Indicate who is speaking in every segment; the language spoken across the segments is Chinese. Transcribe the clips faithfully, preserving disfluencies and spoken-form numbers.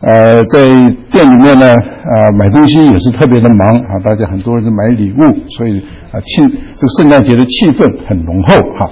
Speaker 1: 呃，在店里面呢，呃，买东西也是特别的忙啊，大家很多人是买礼物，所以啊，气这个圣诞节的气氛很浓厚哈。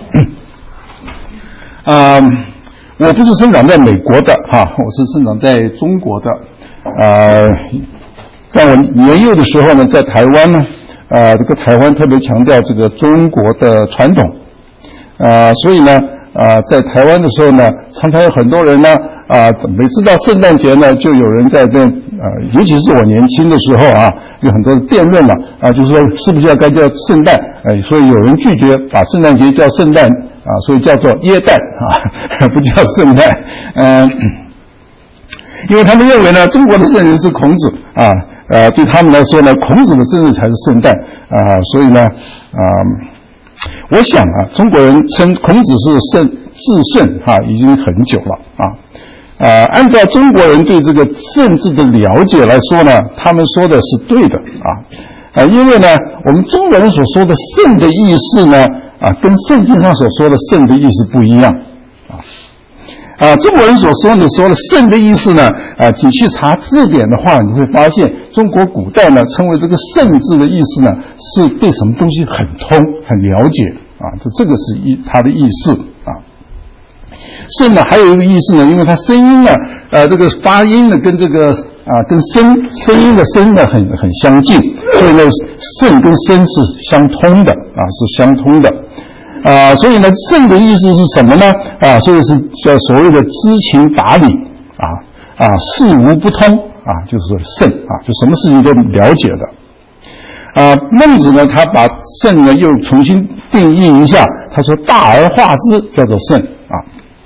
Speaker 1: 啊，我不是生长在美国的哈，我是生长在中国的。啊，在我年幼的时候呢，在台湾呢，啊，这个台湾特别强调这个中国的传统，啊，所以呢。啊，在台湾的时候呢，常常有很多人呢，啊，每次到圣诞节呢，就有人在这，啊，尤其是我年轻的时候啊，有很多的辩论了，啊，就是说是不是要该叫圣诞，哎，所以有人拒绝把圣诞节叫圣诞，啊，所以叫做耶诞啊，不叫圣诞，嗯，因为他们认为呢，中国的圣人是孔子啊，呃，对他们来说呢，孔子的生日才是圣诞啊，所以呢，啊。我想啊，中国人称孔子是圣至圣哈、啊，已经很久了啊。呃，按照中国人对这个圣字的了解来说呢，他们说的是对的啊。啊，因为呢，我们中国人所说的圣的意思呢，啊，跟圣经上所说的圣的意思不一样啊。啊，中国人所说的说的圣的意思呢，啊，你去查字典的话，你会发现中国古代呢，称为这个圣字的意思呢，是对什么东西很通、很了解啊，这这个是一它的意思啊。圣呢，还有一个意思呢，因为它声音呢，呃，这个发音呢，跟这个啊，跟声声音的声呢，很很相近，所以呢，圣跟声是相通的啊，是相通的。啊，所以呢，圣的意思是什么呢？啊，所以是叫所谓的知情达理啊啊，事无不通啊，就是圣啊，就什么事情都了解的。啊，孟子呢，他把圣呢又重新定义一下，他说大而化之叫做圣啊。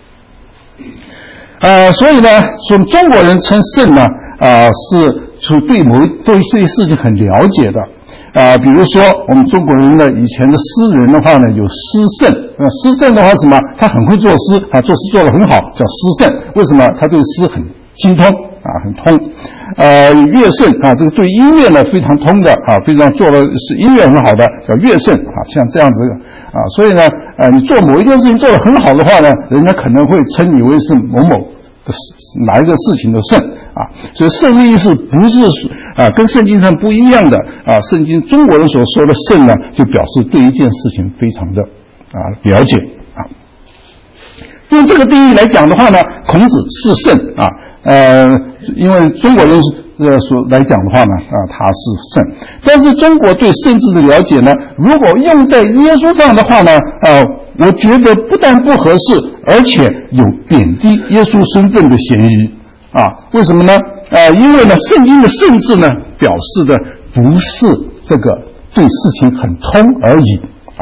Speaker 1: 呃，所以呢，说中国人称圣呢，啊，是说对某对对事情很了解的。啊、呃，比如说我们中国人呢，以前的诗人的话呢，有诗圣。那诗圣的话什么？他很会作诗啊，作诗做得很好，叫诗圣。为什么？他对诗很精通啊，很通。呃，乐圣啊，这个对音乐呢非常通的啊，非常做的是音乐很好的，叫乐圣啊，像这样子啊。所以呢，呃，你做某一件事情做得很好的话呢，人家可能会称你为是某某。哪一个事情的圣啊，所以圣的意思不是啊，跟圣经上不一样的啊。圣经中国人所说的圣呢，就表示对一件事情非常的啊了解啊。用这个定义来讲的话呢，孔子是圣啊，呃，因为中国人呃所来讲的话呢啊，他是圣。但是中国对圣字的了解呢，如果用在耶稣上的话呢，呃。我觉得不但不合适，而且有贬低耶稣身份的嫌疑啊！为什么呢？呃，因为呢，圣经的圣字呢，表示的不是这个对事情很通而已啊。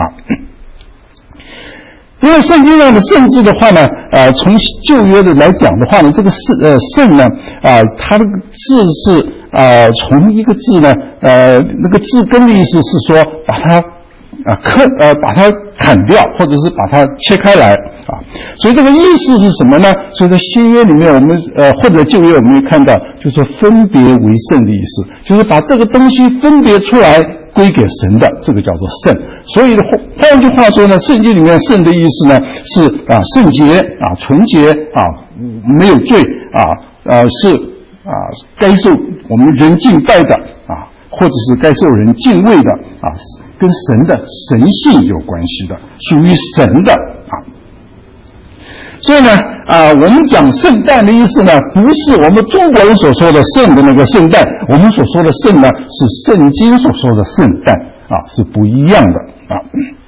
Speaker 1: 因为圣经上的圣字的话呢，呃，从旧约的来讲的话呢，这个圣呃圣呢，啊、呃，它的字是呃从一个字呢，呃，那个字根的意思是说把它。啊，刻呃，把它砍掉，或者是把它切开来啊，所以这个意思是什么呢？所以在新约里面，我们呃或者旧约我们会看到，就是分别为圣的意思，就是把这个东西分别出来归给神的，这个叫做圣。所以换句话说呢，圣经里面圣的意思呢是啊圣洁啊纯洁啊没有罪啊呃是啊该受我们人敬拜的啊，或者是该受人敬畏的啊。跟神的神性有关系的，属于神的啊。所以呢，啊，我们讲圣诞的意思呢，不是我们中国人所说的圣的那个圣诞，我们所说的圣呢，是圣经所说的圣诞啊，是不一样的啊。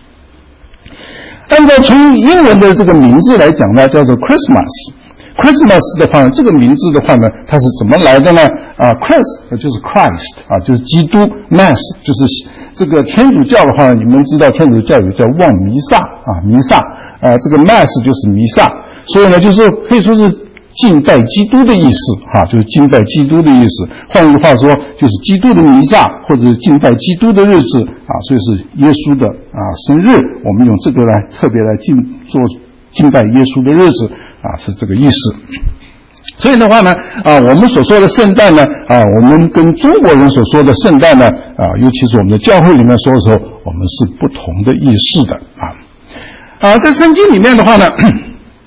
Speaker 1: 按照从英文的这个名字来讲呢，叫做 Christmas。Christmas 的话呢，这个名字的话呢，它是怎么来的呢？啊 ，Christ 就是 Christ 啊，就是基督 ，Mass 就是这个天主教的话呢，你们知道天主教有叫望弥撒啊，弥撒，呃，这个 Mass 就是弥撒，所以呢，就是可以说是敬拜基督的意思哈、啊，就是敬拜基督的意思。换句话说，就是基督的弥撒或者是敬拜基督的日子啊，所以是耶稣的啊生日，我们用这个来特别来敬做敬拜耶稣的日子。啊，是这个意思。所以的话呢，啊，我们所说的圣诞呢，啊，我们跟中国人所说的圣诞呢，啊，尤其是我们的教会里面说的时候，我们是不同的意思的啊。啊，在圣经里面的话呢，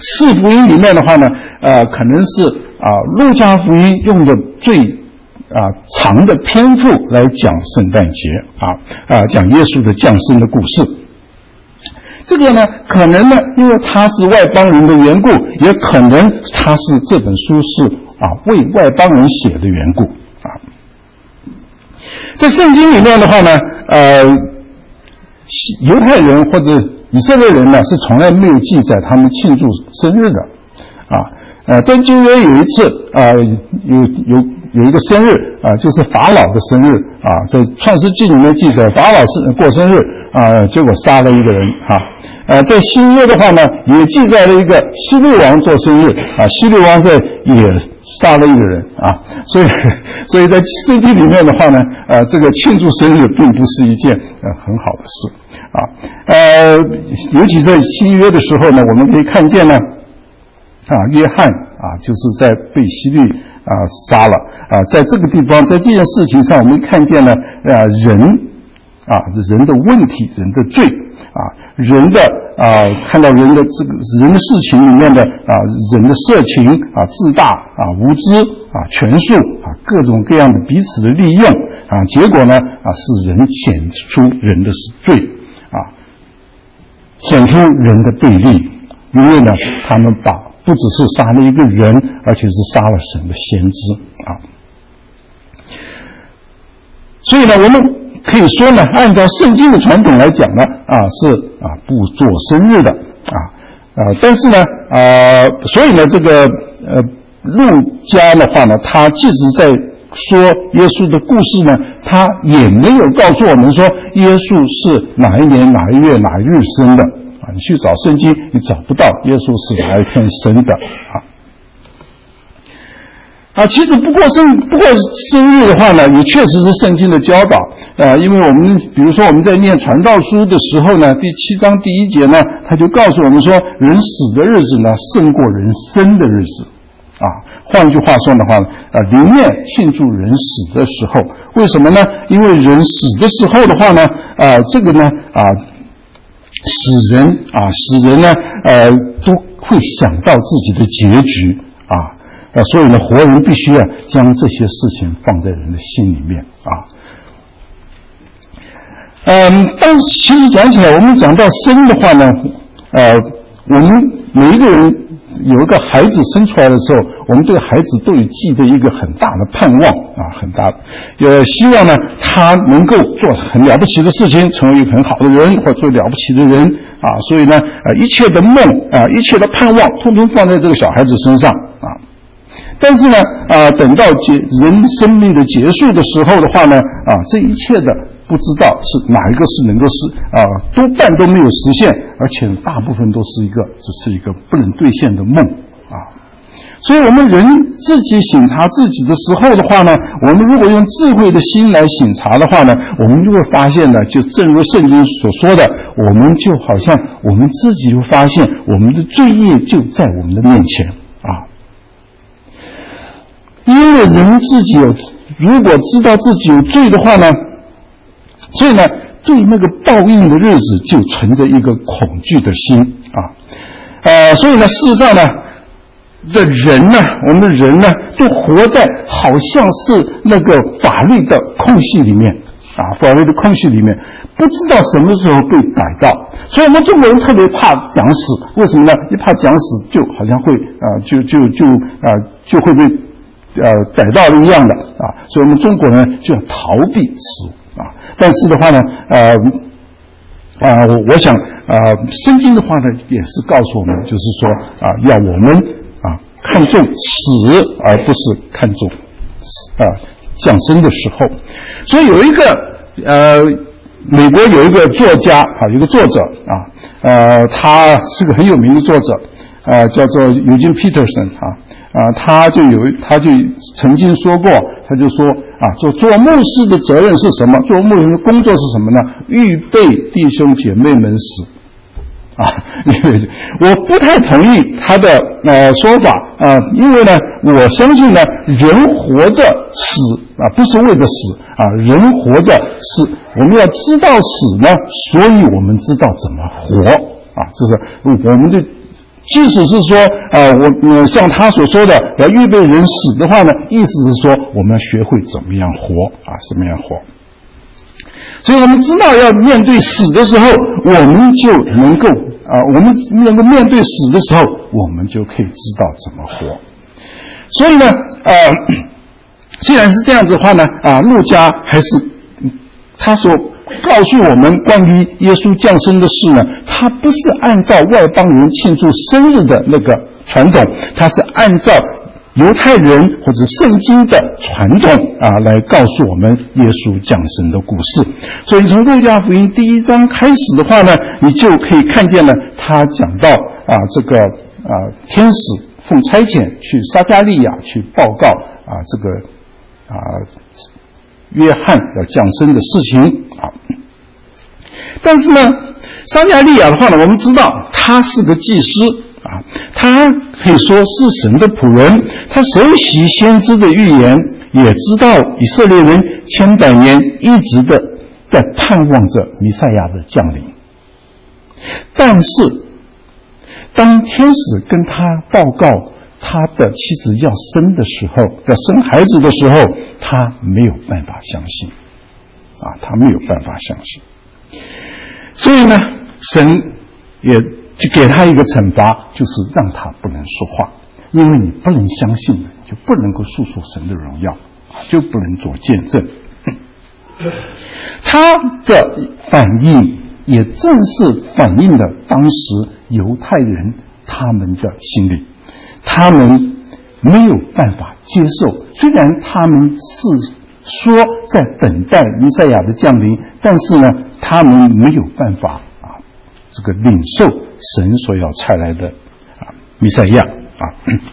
Speaker 1: 四福音里面的话呢，呃，可能是啊、呃，路加福音用的最啊、呃、长的篇幅来讲圣诞节啊啊、呃，讲耶稣的降生的故事。这个呢，可能呢，因为他是外邦人的缘故，也可能他是这本书是啊为外邦人写的缘故啊。在圣经里面的话呢，呃，犹太人或者以色列人呢是从来没有记载他们庆祝生日的啊。呃，在旧约有一次啊、呃，有有有一个生日啊、呃，就是法老的生日啊，在创世纪里面记载法老是过生日啊、呃，结果杀了一个人啊。呃，在新约的话呢，也记载了一个希律王做生日啊，希律王在也杀了一个人啊，所以所以在圣经里面的话呢，呃，这个庆祝生日并不是一件呃很好的事啊，呃，尤其在新约的时候呢，我们可以看见呢。啊，约翰啊，就是在被希律啊杀了啊，在这个地方，在这件事情上，我们看见了啊人啊人的问题，人的罪啊，人的啊看到人的这个人的事情里面的啊人的色情啊自大啊无知啊权术啊各种各样的彼此的利用啊，结果呢啊是人显出人的罪啊，显出人的悖逆，因为呢他们把。不只是杀了一个人，而且是杀了神的先知啊！所以呢，我们可以说呢，按照圣经的传统来讲呢，啊是啊不做生日的啊啊，但是呢啊，所以呢，这个呃路加的话呢，他即使在说耶稣的故事呢，他也没有告诉我们说耶稣是哪一年哪一月哪一日生的。啊，你去找圣经，你找不到耶稣是哪一天生的啊？啊，其实不过生不过生日的话呢，也确实是圣经的教导。呃，因为我们比如说我们在念传道书的时候呢，第七章第一节呢，他就告诉我们说，人死的日子呢，胜过人生的日子。啊，换句话说的话呢，呃，里面庆祝人死的时候，为什么呢？因为人死的时候的话呢，呃，这个呢，啊。使人啊，使人呢，呃，都会想到自己的结局啊，呃，所以呢，活人必须要将这些事情放在人的心里面啊。嗯，但是其实讲起来，我们讲到生的话呢，呃，我们每一个人有一个孩子生出来的时候，我们对孩子都有寄的一个很大的盼望啊，很大的，也希望呢他能够做很了不起的事情，成为一个很好的人，或者做了不起的人啊。所以呢，呃，一切的梦啊，一切的盼望，通通放在这个小孩子身上啊。但是呢，啊，等到结人生命的结束的时候的话呢，啊，这一切的不知道是哪一个是能够实啊，多半都没有实现，而且大部分都是一个只是一个不能兑现的梦啊。所以我们人自己省察自己的时候的话呢，我们如果用智慧的心来省察的话呢，我们就会发现呢，就正如圣经所说的，我们就好像我们自己就发现我们的罪业就在我们的面前啊。因为人自己有，如果知道自己有罪的话呢，所以呢，对那个报应的日子就存着一个恐惧的心啊，呃，所以呢，事实上呢，的人呢，我们的人呢，都活在好像是那个法律的空隙里面啊，法律的空隙里面，不知道什么时候被逮到。所以我们中国人特别怕讲死，为什么呢？一怕讲死，就好像会啊、呃，就就就啊、呃，就会被呃逮到了一样的啊，所以我们中国人就要逃避死啊。但是的话呢，呃。啊、呃，我想啊、呃，圣经的话呢，也是告诉我们，就是说啊、呃，要我们啊看重死，而不是看重啊降生的时候。所以有一个呃，美国有一个作家啊，有一个作者啊，呃，他是个很有名的作者，呃，叫做Eugene Peterson啊。啊，他就有，他就曾经说过，他就说啊，做做牧师的责任是什么？做牧人的工作是什么呢？预备弟兄姐妹们死。啊，我不太同意他的呃说法啊，因为呢，我相信呢，人活着死啊，不是为着死啊，人活着是我们要知道死呢，所以我们知道怎么活啊，这是我们的。 即使是说啊，我呃像他所说的要预备人死的话呢，意思是说我们要学会怎么样活啊，怎么样活。所以我们知道要面对死的时候，我们就能够啊，我们能够面对死的时候，我们就可以知道怎么活。所以呢，呃，既然是这样子的话呢，啊，路加还是他所告诉我们关于耶稣降生的事呢，他不是按照外邦人庆祝生日的那个传统，他是按照犹太人或者圣经的传统啊，来告诉我们耶稣降生的故事。所以从路加福音第一章开始的话呢，你就可以看见了，他讲到啊这个啊天使奉差遣去撒迦利亚去报告啊这个啊约翰要降生的事情啊。但是呢，撒迦利亚的话呢，我们知道他是个祭司啊，他可以说是神的仆人，他熟悉先知的预言，也知道以色列人千百年一直的在盼望着弥赛亚的降临。但是当天使跟他报告他的妻子要生的时候，要生孩子的时候，他没有办法相信啊，他没有办法相信。所以呢，神也就给他一个惩罚，就是让他不能说话，因为你不能相信，你就不能够诉说神的荣耀，就不能做见证。他的反应也正是反映了当时犹太人他们的心理，他们没有办法接受，虽然他们是说在等待弥赛亚的降临，但是呢，他们没有办法啊，这个领受神所要差来的啊弥赛亚啊。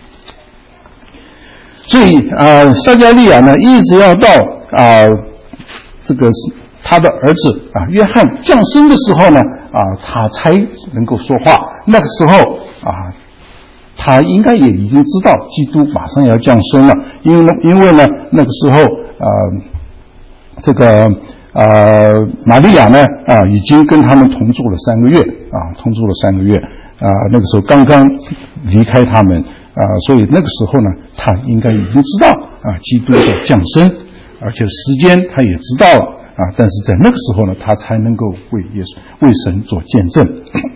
Speaker 1: 所以啊，撒迦利亚呢，一直要到啊这个他的儿子啊约翰降生的时候呢，啊他才能够说话。那个时候啊，他应该也已经知道基督马上要降生了，因为呢，因为呢，那个时候呃，这个呃玛利亚呢啊已经跟他们同住了三个月啊，同住了三个月啊，那个时候刚刚离开他们啊，所以那个时候呢，他应该已经知道啊基督的降生，而且时间他也知道了啊，但是在那个时候呢，他才能够为耶稣为神做见证。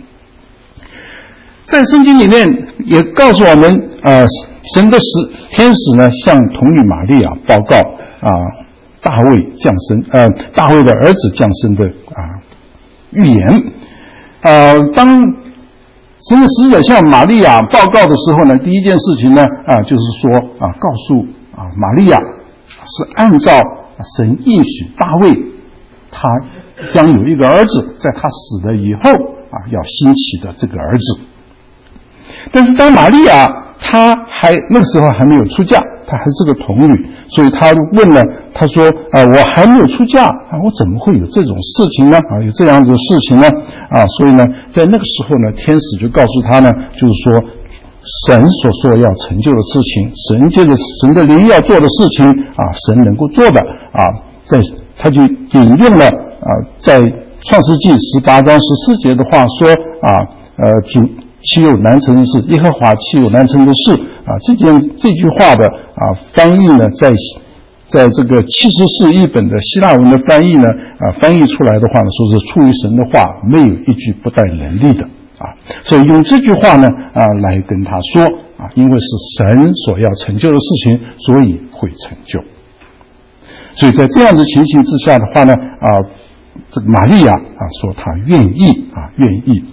Speaker 1: 在圣经里面也告诉我们，呃，神的使天使呢向童女玛利亚报告啊，大卫降生，呃，大卫的儿子降生的啊预言。呃，当神的使者向玛利亚报告的时候呢，第一件事情呢啊，就是说啊，告诉啊玛利亚是按照神应许大卫，他将有一个儿子，在他死了以后啊，要兴起的这个儿子。但是当玛利亚她还那个时候还没有出嫁，她还是个童女，所以她问了，她说啊，我还没有出嫁啊，我怎么会有这种事情呢？啊，有这样子的事情呢？啊，所以呢，在那个时候呢，天使就告诉她呢，就是说神所说要成就的事情，神借着神的灵要做的事情啊，神能够做的啊，在他就引用了啊，在创世纪十八章十四节的话说啊，呃，主。岂有难成的事？耶和华岂有难成的事？啊，这件这句话的啊翻译呢，在在这个七十士译本的希腊文的翻译呢，啊翻译出来的话呢，说是出于神的话，没有一句不带能力的啊。所以用这句话呢啊来跟他说啊，因为是神所要成就的事情，所以会成就。所以在这样子情形之下的话呢啊，这个玛利亚啊说她愿意啊愿意。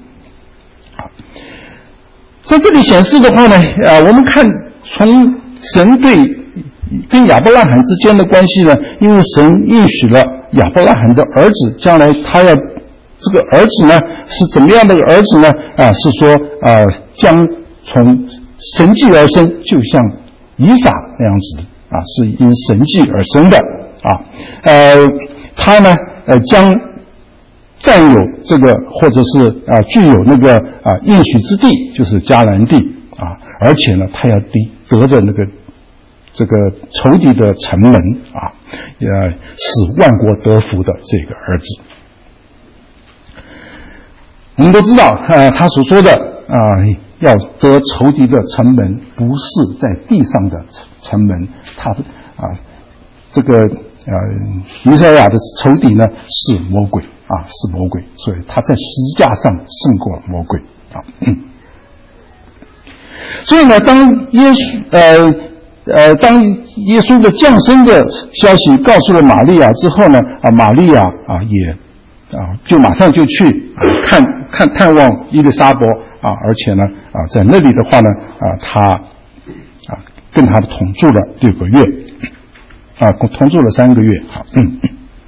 Speaker 1: 在这里显示的话呢，啊，我们看从神对跟亚伯拉罕之间的关系呢，因为神应许了亚伯拉罕的儿子，将来他要这个儿子呢是怎么样的儿子呢？啊，是说啊，将从神迹而生，就像以撒那样子的啊，是因神迹而生的啊，呃，他呢呃将。占有这个或者是啊具有那个啊应许之地，就是迦南地啊，而且呢，他要得得着那个这个仇敌的城门啊，呃，使万国得福的这个儿子。我们都知道，呃，他所说的啊， 要得仇敌的城门，不是在地上的城门，他啊，这个呃，弥赛亚的仇敌呢是魔鬼啊，是魔鬼，所以他在十字架上胜过了魔鬼啊。嗯、所以呢，当耶稣呃。呃，当耶稣的降生的消息告诉了玛利亚之后呢，啊，玛利亚啊也啊就马上就去啊看看探望伊丽莎白啊，而且呢啊在那里的话呢啊他啊跟他同住了六个月，啊同住了三个月，好，嗯。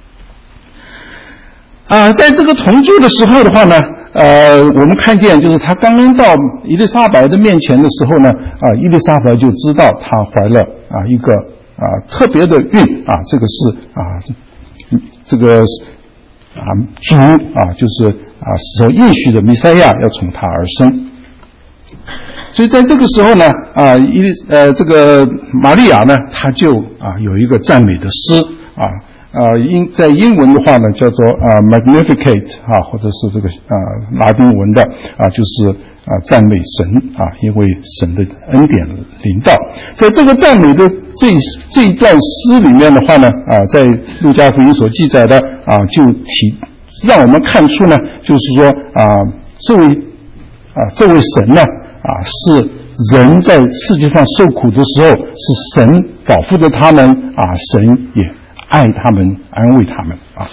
Speaker 1: 啊，在这个同住的时候的话呢，呃，我们看见就是他刚刚到伊丽莎白的面前的时候呢，啊，伊丽莎白就知道她怀了啊一个啊特别的孕啊，这个是啊这个啊主啊就是啊所应许的弥赛亚要从他而生。所以在这个时候呢，啊，伊丽呃这个玛利亚呢，她就啊有一个赞美的诗啊。呃，英在英文的话呢，叫做啊 Magnificat 啊，或者是这个啊拉丁文的啊，就是啊赞美神啊，因为神的恩典临到。在这个赞美的这这一段诗里面的话呢，啊，在路加福音所记载的啊，就提让我们看出呢，就是说啊，这位啊这位神呢啊是人在世界上受苦的时候，是神保护着他们啊，神也爱他们，安慰他们啊。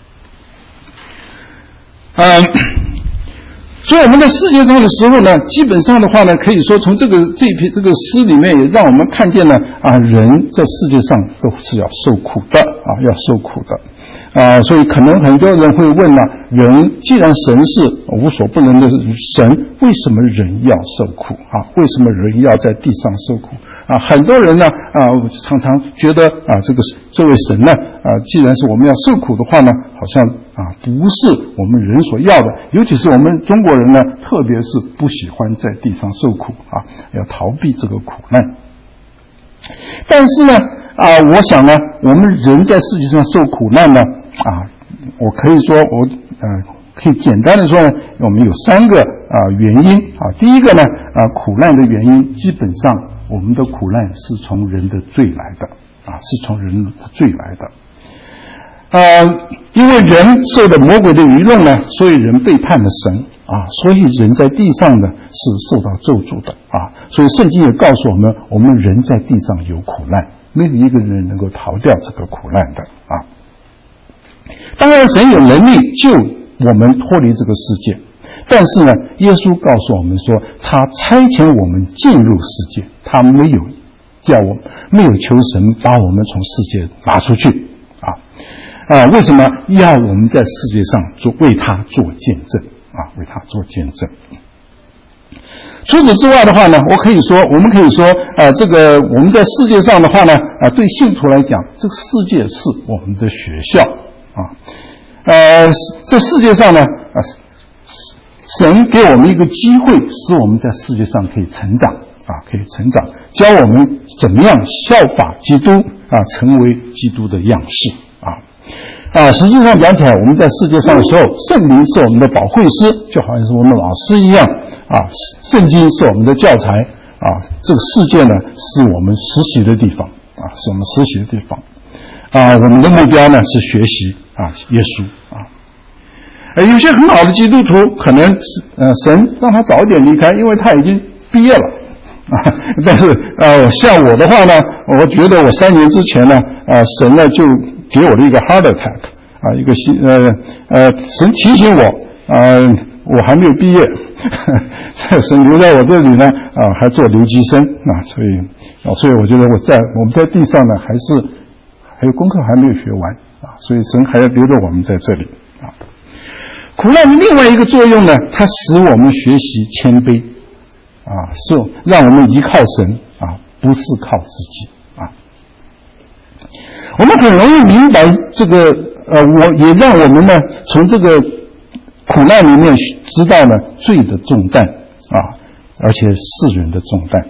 Speaker 1: 嗯，所以我们在世界上的时候呢，基本上的话呢，可以说从这个这一篇这个诗里面也让我们看见了啊，人在世界上都是要受苦的啊，要受苦的。啊，所以可能很多人会问呢、啊，人既然神是无所不能的神，为什么人要受苦啊？为什么人要在地上受苦啊？很多人呢啊，常常觉得啊，这个这位神呢啊，既然是我们要受苦的话呢，好像啊不是我们人所要的，尤其是我们中国人呢，特别是不喜欢在地上受苦啊，要逃避这个苦难。但是呢啊，我想呢，我们人在世界上受苦难呢啊，我可以说我呃可以简单的说呢，我们有三个啊原因啊。第一个呢啊，苦难的原因基本上我们的苦难是从人的罪来的啊，是从人的罪来的。呃，因为人受了魔鬼的愚弄呢，所以人背叛了神啊，所以人在地上呢是受到咒诅的啊。所以圣经也告诉我们，我们人在地上有苦难，没有一个人能够逃掉这个苦难的啊。当然，神有能力救我们脱离这个世界，但是呢，耶稣告诉我们说，他差遣我们进入世界，他没有叫我们，没有求神把我们从世界拿出去啊。啊，为什么要我们在世界上做为他做见证啊？为他做见证。除此之外的话呢，我可以说，我们可以说，啊，这个我们在世界上的话呢，啊，对信徒来讲，这个世界是我们的学校啊。呃，在世界上呢，啊，神给我们一个机会，使我们在世界上可以成长啊，可以成长，教我们怎么样效法基督啊，成为基督的样式啊。啊，实际上讲起来，我们在世界上的时候，圣灵是我们的保惠师，就好像是我们老师一样啊。圣经是我们的教材啊。这个世界呢，是我们实习的地方啊，是我们实习的地方啊。我们的目标呢是学习啊，耶稣啊。呃，有些很好的基督徒，可能是呃神让他早一点离开，因为他已经毕业了啊。但是呃，像我的话呢，我觉得我三年之前呢，啊，神呢就给我了一个 heart attack 啊，一个心呃呃，神提醒我，呃，我还没有毕业，神留在我这里呢，啊，还做留级生啊，所以啊，所以我觉得我在我们在地上呢，还是还有功课还没有学完啊，所以神还要留着我们在这里啊。苦难的另外一个作用呢，它使我们学习谦卑啊，是让我们依靠神啊，不是靠自己啊。我们很容易明白这个，呃，我也让我们呢从这个苦难里面知道呢罪的重担啊，而且世人的重担。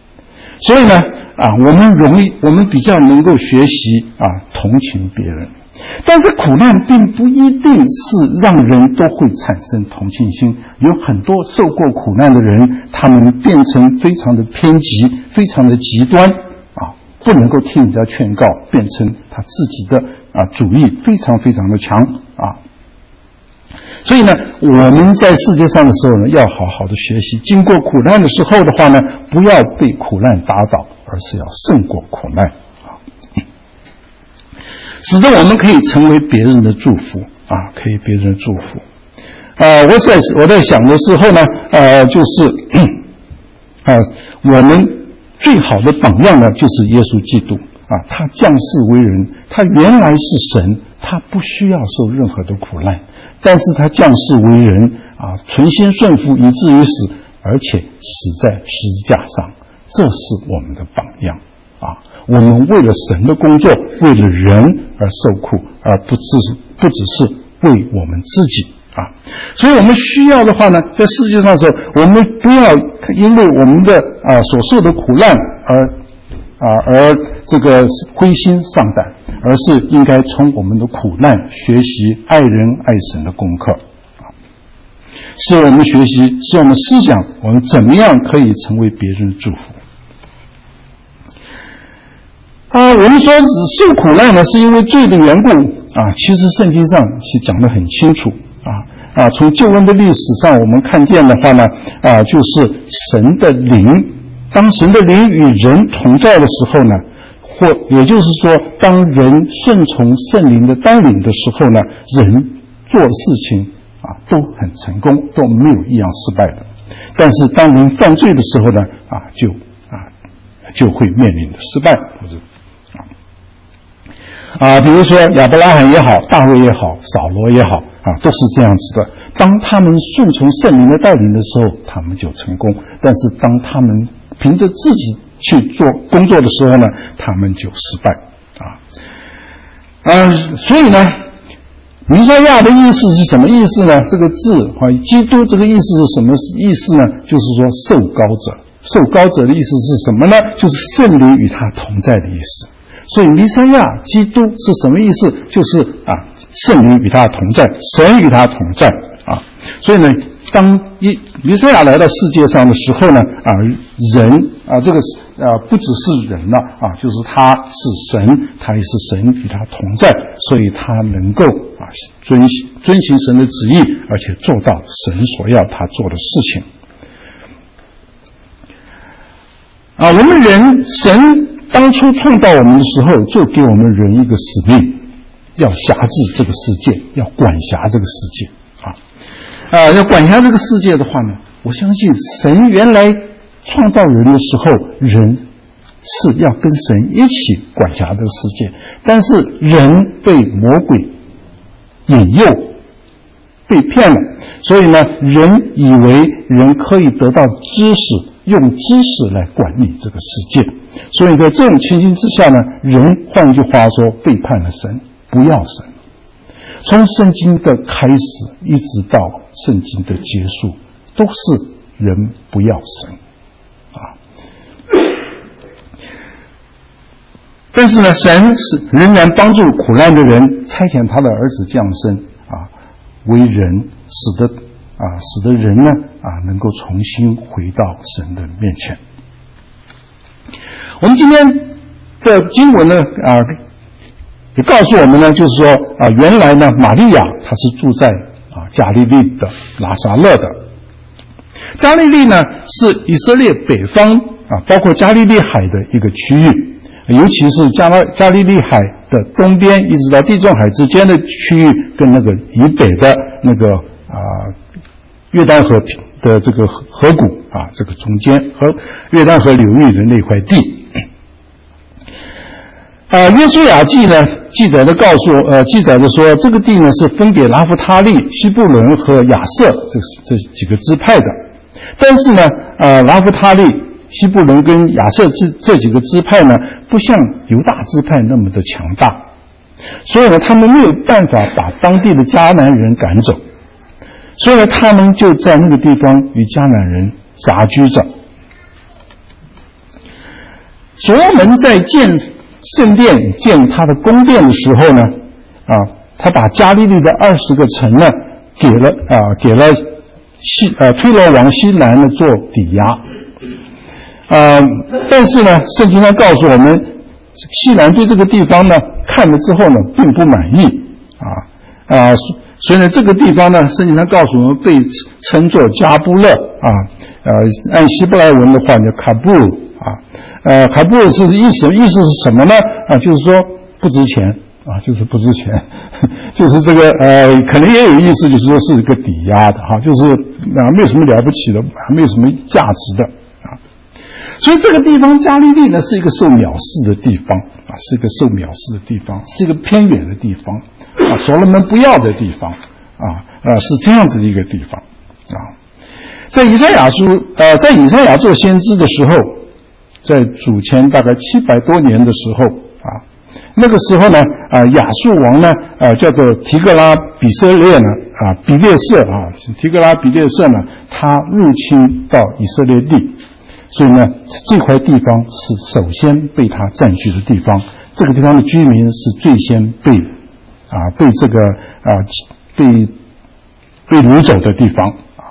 Speaker 1: 所以呢，啊，我们容易，我们比较能够学习啊同情别人。 但是苦难并不一定是让人都会产生同情心，有很多受过苦难的人，他们变成非常的偏激，非常的极端啊，不能够听人家劝告，变成他自己的啊主义非常非常的强啊。所以呢，我们在世界上的时候呢，要好好的学习，经过苦难的时候的话呢，不要被苦难打倒，而是要胜过苦难啊，使得我们可以成为别人的祝福啊，可以别人的祝福。呃，我在我在想的时候呢，呃，就是啊、呃，我们最好的榜样呢，就是耶稣基督啊，他降世为人，他原来是神，他不需要受任何的苦难。但是他降世为人啊，存心顺服以至于死，而且死在十字架上，这是我们的榜样啊！我们为了神的工作，为了人而受苦，而不只不只是为我们自己啊！所以我们需要的话呢，在世界上的时候，我们不要因为我们的啊所受的苦难而啊，而这个灰心丧胆，而是应该从我们的苦难学习爱人爱神的功课啊，使我们学习，使我们思想，我们怎么样可以成为别人的祝福啊？我们说受苦难呢，是因为罪的缘故啊，其实圣经上是讲得很清楚啊啊，从救恩的历史上我们看见的话呢啊，就是神的灵。当神的灵与人同在的时候呢，或也就是说，当人顺从圣灵的带领的时候呢，人做事情啊都很成功，都没有一样失败的。但是当人犯罪的时候呢，啊就啊就会面临的失败，或者啊啊，比如说亚伯拉罕也好，大卫也好，扫罗也好啊，都是这样子的。当他们顺从圣灵的带领的时候，他们就成功；但是当他们凭着自己去做工作的时候呢，他们就失败啊啊！所以呢，弥赛亚的意思是什么意思呢？这个字啊，基督这个意思是什么意思呢？就是说受膏者，受膏者的意思是什么呢？就是圣灵与他同在的意思。所以弥赛亚基督是什么意思？就是啊，圣灵与他同在，神与他同在啊。所以呢，当一弥赛亚来到世界上的时候呢，啊，人啊，这个啊不只是人了啊，就是他是神，他也是神与他同在，所以他能够啊遵行遵行神的旨意，而且做到神所要他做的事情。啊，我们人神当初创造我们的时候，就给我们人一个使命，要辖制这个世界，要管辖这个世界啊。啊，要管辖这个世界的话呢，我相信神原来创造人的时候，人是要跟神一起管辖这个世界，但是人被魔鬼引诱，被骗了，所以呢，人以为人可以得到知识，用知识来管理这个世界，所以在这种情形之下呢，人换句话说背叛了神，不要神。从圣经的开始一直到圣经的结束，都是人不要神啊。但是呢，神是仍然帮助苦难的人，差遣他的儿子降生啊，为人，使得啊，使得人呢啊能够重新回到神的面前。我们今天的经文呢啊。也告诉我们呢，就是说啊，原来呢，玛利亚她是住在啊加利利的拿撒勒的。加利利呢是以色列北方啊，包括加利利海的一个区域，尤其是加拉加利利海的东边一直到地中海之间的区域，跟那个以北的那个啊约旦河的这个河谷啊，这个中间和约旦河流域的那块地。啊，约书亚记呢记载的告诉呃记载的说，这个地呢是分给拉夫他利、西布伦和亚瑟这这几个支派的。但是呢，呃，拉夫他利、西布伦跟亚瑟这这几个支派呢，不像犹大支派那么的强大，所以呢，他们没有办法把当地的迦南人赶走，所以呢，他们就在那个地方与迦南人杂居着。所罗门在建圣殿建他的宫殿的时候呢， 啊，他把加利利的二十个城呢给了啊给了西呃推罗王西兰呢做抵押。呃，但是呢，圣经上告诉我们，西兰对这个地方呢看了之后呢，并不满意啊啊，所以呢，这个地方呢，圣经上告诉我们被称作加布勒啊，呃，按希伯来文的话叫卡布尔啊，呃，卡布尔是意思意思是什么呢？啊，就是说不值钱啊，就是不值钱，就是这个呃，可能也有意思，就是说是一个抵押的哈，就是啊，没有什么了不起的，没有什么价值的。所以这个地方加利利呢是一个受藐视的地方啊，是一个受藐视的地方，是一个偏远的地方啊，所罗门不要的地方啊，呃，是这样子的一个地方啊。在以赛亚书呃，在以赛亚做先知的时候，在主前大概七百多年的时候啊，那个时候呢啊，亚述王呢呃叫做提格拉比色列呢啊比列色啊，提格拉比列色呢，他入侵到以色列地。所以呢，这块地方是首先被他占据的地方，这个地方的居民是最先被啊被这个啊被被掳走的地方啊。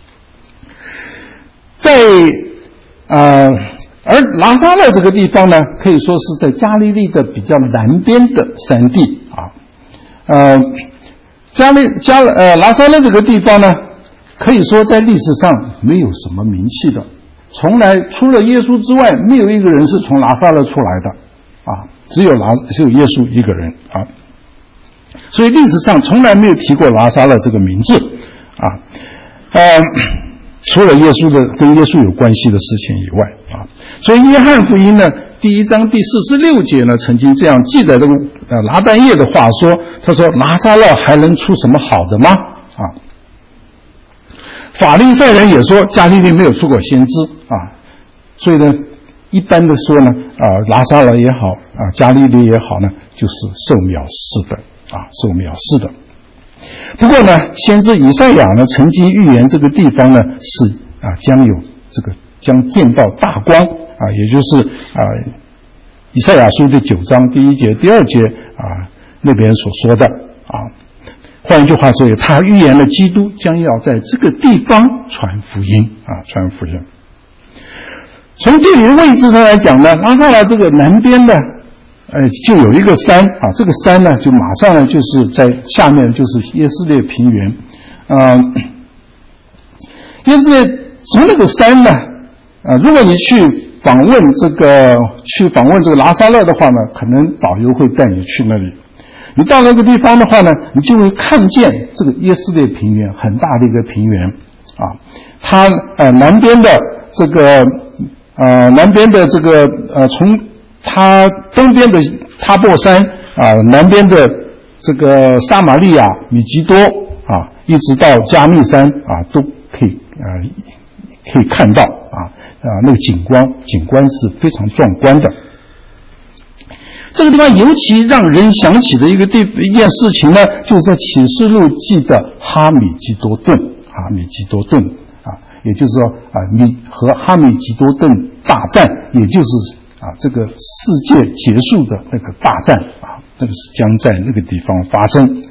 Speaker 1: 在呃而拿撒勒这个地方呢，可以说是在加利利的比较南边的山地啊。呃，加利加呃拿撒勒这个地方呢，可以说在历史上没有什么名气的。从来除了耶稣之外，没有一个人是从拿撒勒出来的啊，只有拿只有耶稣一个人啊，所以历史上从来没有提过拿撒勒这个名字啊，呃，除了耶稣的跟耶稣有关系的事情以外啊，所以约翰福音呢第一章第四十六节呢曾经这样记载这个呃拿但业的话说，他说拿撒勒还能出什么好的吗？啊。法利赛人也说加利利没有出过先知啊，所以呢，一般的说呢，啊，拿撒勒也好，啊，加利利也好呢，就是受藐视的啊，受藐视的。不过呢，先知以赛亚呢曾经预言这个地方呢是啊将有这个将见到大光啊，也就是啊以赛亚书的九章第一节、第二节啊那边所说的啊。换一句话说，他预言了基督将要在这个地方传福音啊，传福音。从地理位置上来讲呢，拿撒勒这个南边呢，呃，就有一个山啊，这个山呢，就马上呢就是在下面就是耶斯列平原，呃，耶斯列从那个山呢，呃，如果你去访问这个去访问这个拿撒勒的话呢，可能导游会带你去那里。你到那个地方的话呢，你就会看见这个耶斯列平原，很大的一个平原啊。它呃南边的这个呃南边的这个呃从它东边的塔博山啊，南边的这个撒玛利亚、米吉多啊，一直到加密山啊，都可以呃可以看到啊啊那个景观景观是非常壮观的。这个地方尤其让人想起的一个地一件事情呢，就是在启示录记的哈米吉多顿，哈米吉多顿啊，也就是说啊，米和哈米吉多顿大战，也就是啊这个世界结束的那个大战啊，那个是将在那个地方发生。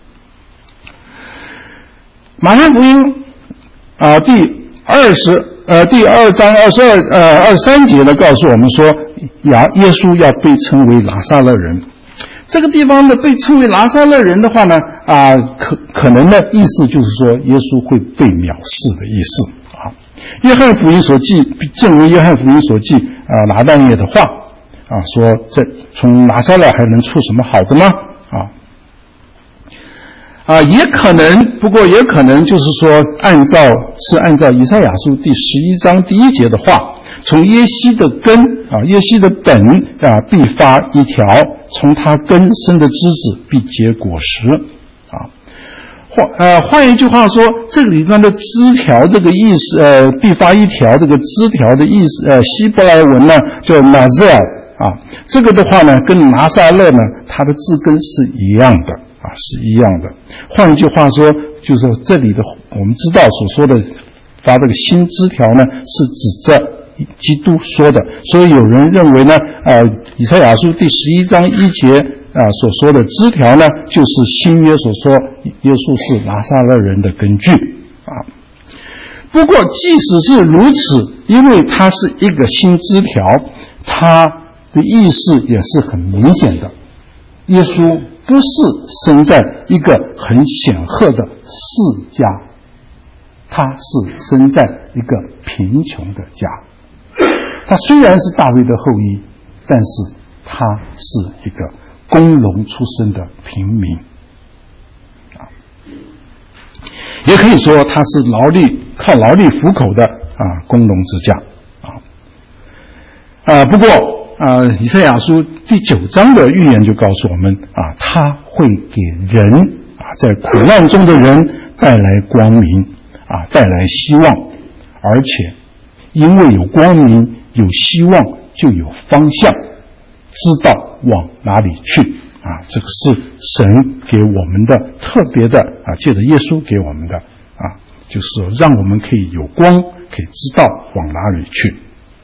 Speaker 1: 马太福音啊第二十呃第二章二十二呃二十三节呢，告诉我们说，亚耶稣要被称为拿撒勒人。这个地方呢被称为拿撒勒人的话呢啊可可能呢意思就是说耶稣会被藐视的意思啊。约翰福音所记，正如约翰福音所记啊拿但业的话啊，说这从拿撒勒还能出什么好的吗？啊啊，也可能，不过也可能就是说，按照是按照以赛亚书第十一章第一节的话，从耶西的根啊，耶西的本啊，必发一条；从他根生的枝子，必结果实。啊，换呃换一句话说，这个里面的枝条这个意思，呃，必发一条这个枝条的意思，呃，希伯来文呢叫 Nazir 啊，这个的话呢，跟拿撒勒呢，它的字根是一样的。啊，是一样的。换句话说，就是说这里的我们知道所说的发这个新枝条呢，是指着基督说的。所以有人认为呢，呃，以赛亚书第十一章一节啊所说的枝条呢，就是新约所说耶稣是拿撒勒人的根据啊。不过即使是如此，因为它是一个新枝条，它的意思也是很明显的。耶稣不是生在一个很显赫的世家，他是生在一个贫穷的家。他虽然是大卫的后裔，但是他是一个工农出身的平民啊，也可以说他是劳力靠劳力糊口的啊工农之家啊。啊，不过啊，以赛亚书第九章的预言就告诉我们啊，他会给人啊在苦难中的人带来光明啊，带来希望，而且因为有光明有希望就有方向，知道往哪里去啊，这个是神给我们的特别的啊，借着耶稣给我们的啊，就是让我们可以有光，可以知道往哪里去。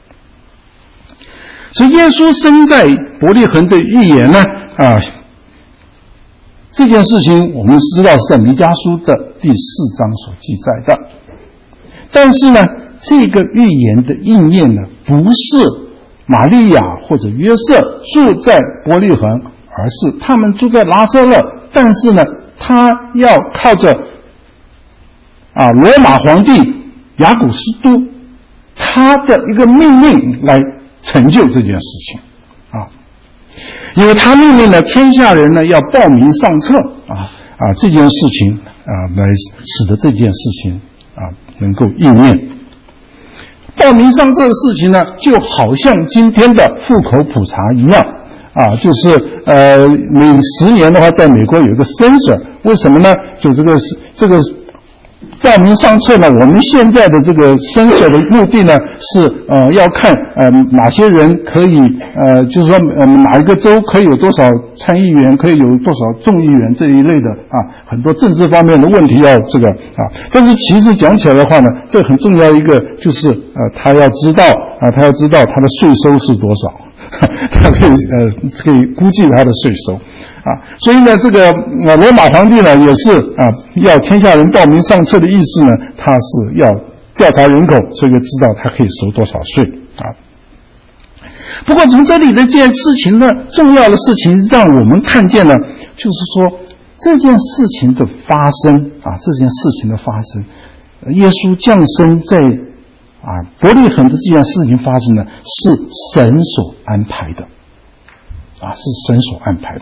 Speaker 1: 所以耶稣生在伯利恒的预言呢啊，这件事情我们知道是在弥迦书的第四章所记载的，但是呢这个预言的应验呢，不是玛利亚或者约瑟住在伯利恒，而是他们住在拿撒勒，但是呢他要靠着啊罗马皇帝亚古斯都他的一个命令来成就这件事情啊，因为他命令了天下人呢要报名上册啊啊这件事情啊来使得这件事情啊能够应验。报名上册的事情呢，就好像今天的户口普查一样啊，就是呃每十年的话，在美国有一个 census， 为什么呢？就这个这个报名上册呢，我们现在的这个census的目的呢，是呃要看呃哪些人可以呃，就是说呃哪一个州可以有多少参议员，可以有多少众议员这一类的啊，很多政治方面的问题要这个啊。但是其实讲起来的话呢，这很重要一个就是呃他要知道啊，他要知道他的税收是多少。他可以呃可以估计他的税收啊，所以呢，这个呃罗马皇帝呢也是啊要天下人报名上册的意思呢，他是要调查人口，所以就知道他可以收多少税啊。不过从这里的这件事情呢，重要的事情让我们看见呢，就是说这件事情的发生啊，这件事情的发生，耶稣降生在。啊，伯利恒的这件事情发生呢，是神所安排的，啊，是神所安排的。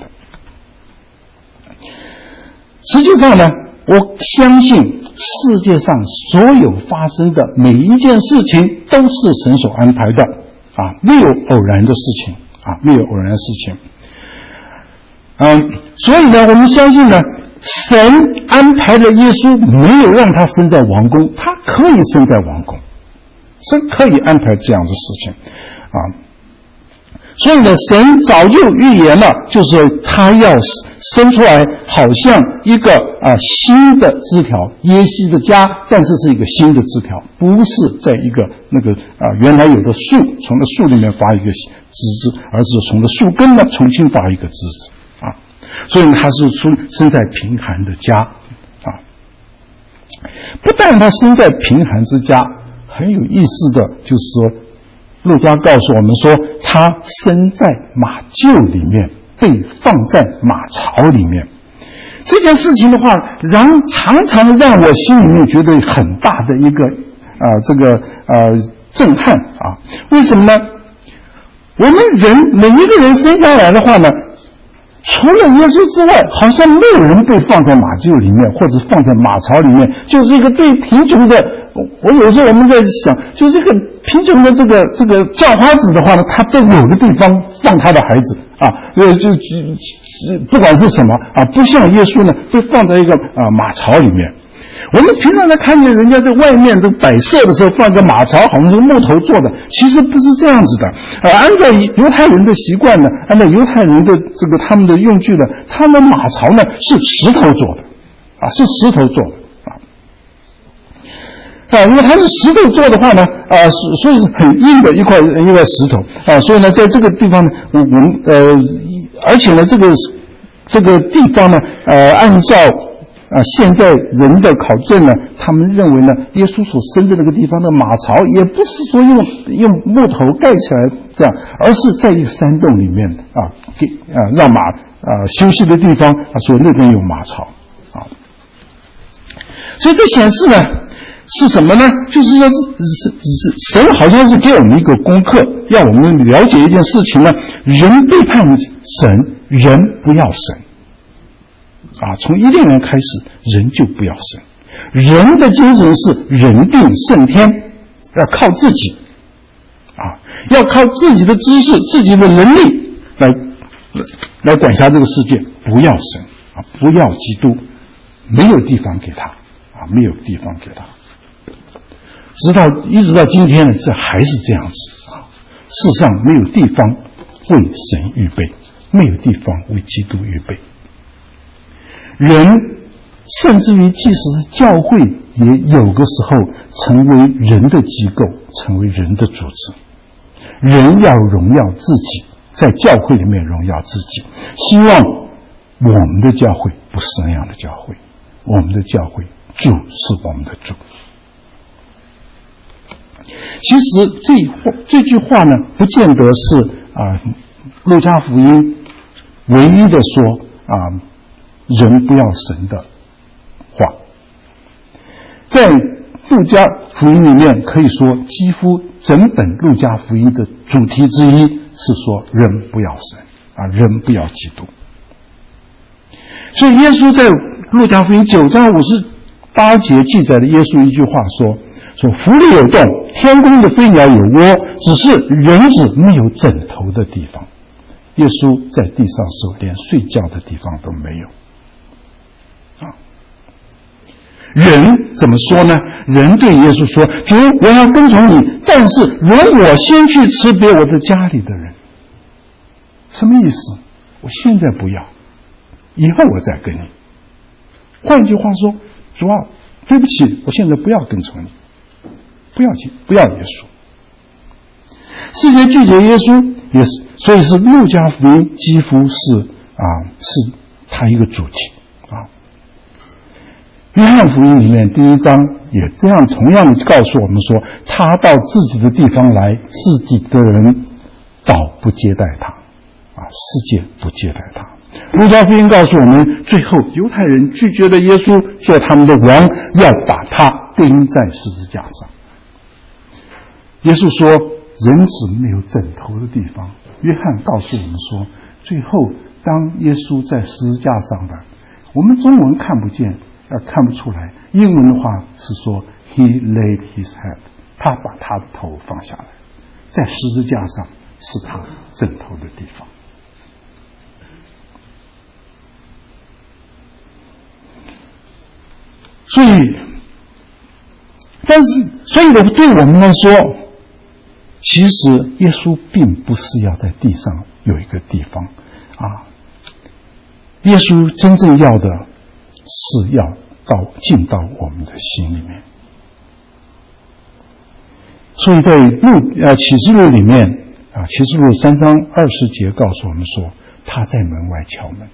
Speaker 1: 实际上呢，我相信世界上所有发生的每一件事情都是神所安排的，啊，没有偶然的事情，啊，没有偶然的事情。嗯，所以呢，我们相信呢，神安排了耶稣，没有让他生在王宫，他可以生在王宫。神可以安排这样的事情啊，所以呢，神早就预言了，就是他要生出来，好像一个啊新的枝条，耶西的家，但是是一个新的枝条，不是在一个那个啊原来有的树，从那树里面发一个枝子，而是从那树根呢重新发一个枝子啊，所以呢，他是出生在贫寒的家啊，不但他生在贫寒之家。很有意思的就是说，路加告诉我们说，他生在马厩里面，被放在马槽里面。这件事情的话，让常常让我心里面觉得很大的一个啊、呃，这个呃震撼啊。为什么呢？我们人每一个人生下来的话呢，除了耶稣之外，好像没有人被放在马厩里面，或者放在马槽里面，就是一个最贫穷的。我有时候我们在想，就是这个贫穷的这个这个叫花子的话呢，他在有的地方放他的孩子啊，呃，就就不管是什么啊，不像耶稣呢，就放在一个啊马槽里面。我们平常呢看见人家在外面都摆设的时候放个马槽，好像是木头做的，其实不是这样子的。呃，按照犹太人的习惯呢，按照犹太人的这个他们的用具呢，他们马槽呢是石头做的，啊，是石头做的。啊，因为它是石头做的话呢，啊，所以是很硬的一块一块石头啊，所以呢，在这个地方呢，我们呃，而且呢，这个这个地方呢，呃，按照啊现在人的考证呢，他们认为呢，耶稣所生的那个地方的马槽，也不是说用用木头盖起来这样，而是在一个山洞里面啊，给啊让马啊休息的地方，啊，所以那边有马槽啊。所以这显示呢。是什么呢？就是说是是是神好像是给我们一个功课，要我们了解一件事情呢，人背叛神，人不要神啊，从伊甸园开始人就不要神，人的精神是人定胜天，要靠自己啊，要靠自己的知识自己的能力来来管辖这个世界，不要神啊，不要基督，没有地方给他啊，没有地方给他，直到一直到今天呢，这还是这样子啊。世上没有地方为神预备，没有地方为基督预备。人甚至于即使是教会，也有个时候成为人的机构，成为人的组织。人要荣耀自己，在教会里面荣耀自己，希望我们的教会不是那样的教会，我们的教会主是我们的主。其实这这句话呢，不见得是啊，路加福音唯一的说啊，人不要神的话。在路加福音里面，可以说几乎整本路加福音的主题之一是说人不要神啊，人不要基督。所以耶稣在路加福音九章五十八节记载的耶稣一句话说。说福里有洞，天空的飞鸟有窝，只是人子没有枕头的地方。耶稣在地上时连睡觉的地方都没有啊。人怎么说呢？人对耶稣说：主，我要跟从你，但是容我先去吃别我的家里的人。什么意思？我现在不要，以后我再跟你。换句话说，主啊，对不起，我现在不要跟从你。不要去，不要耶稣。世界拒绝耶稣，也是，所以是路加福音几乎是啊，是他一个主题啊。约翰福音里面第一章也这样，同样的告诉我们说，他到自己的地方来，自己的人倒不接待他啊，世界不接待他。路加福音告诉我们，最后犹太人拒绝了耶稣做他们的王，要把他钉在十字架上。耶稣说人子没有枕头的地方。约翰告诉我们说，最后当耶稣在十字架上的，我们中文看不见，呃看不出来，英文的话是说 He laid his head， 他把他的头放下来，在十字架上是他枕头的地方。所以但是所以对我们来说，其实耶稣并不是要在地上有一个地方啊，耶稣真正要的是要到进到我们的心里面。所以在路呃启示录里面啊，启示录三章二十节告诉我们说，他在门外敲门。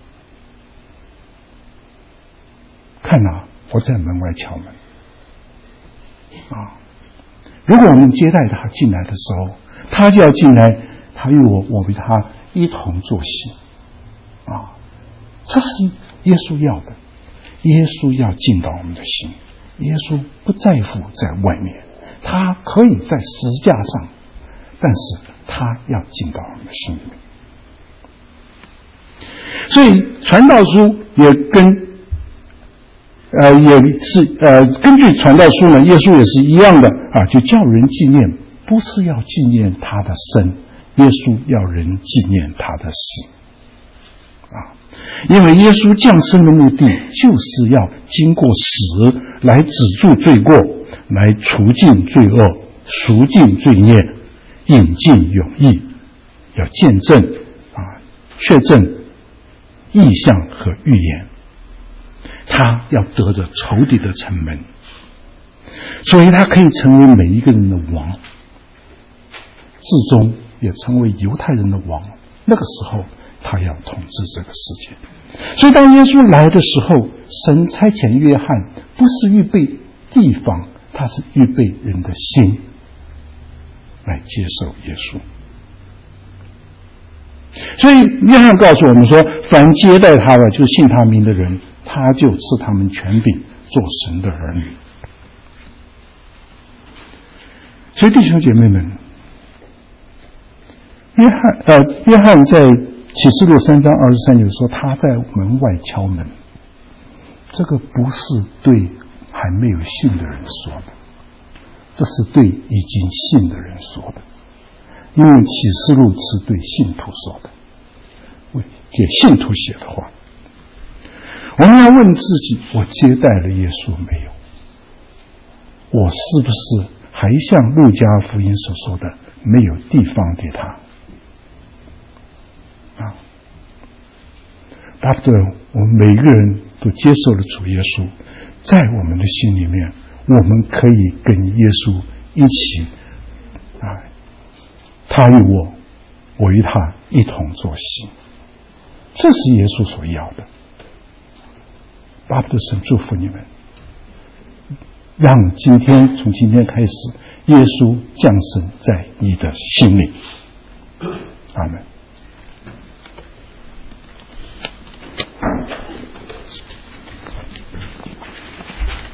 Speaker 1: 看哪，我在门外敲门啊！如果我们接待他进来的时候，他就要进来，他与我，我与他一同坐席啊！这是耶稣要的，耶稣要进到我们的心，耶稣不在乎在外面，他可以在十字架上，但是他要进到我们的心里面。所以传道书也跟呃，也是呃，根据传道书呢，耶稣也是一样的啊，就叫人纪念，不是要纪念他的生，耶稣要人纪念他的死啊，因为耶稣降生的目的就是要经过死来止住罪过，来除尽罪恶，赎尽罪孽，引进永义，要见证啊，确证意象和预言。他要得着仇敌的城门，所以他可以成为每一个人的王，至终也成为犹太人的王。那个时候他要统治这个世界， 所以当耶稣来的时候，神差遣约翰不是预备地方，他是预备人的心来接受耶稣。所以约翰告诉我们说，凡接待他的，就是信他名的人，他就赐他们权柄做神的儿女。所以弟兄姐妹们，约翰呃，约翰在启示录三章二十三节说，他在门外敲门。这个不是对还没有信的人说的，这是对已经信的人说的。因为启示录是对信徒说的，给信徒写的话。我们要问自己，我接待了耶稣没有？我是不是还像路加福音所说的，没有地方给他啊？巴不得我们每个人都接受了主耶稣，在我们的心里面，我们可以跟耶稣一起啊，他与我，我与他一同作息。这是耶稣所要的。巴不得神祝福你们，让今天从今天开始，耶稣降生在你的心里。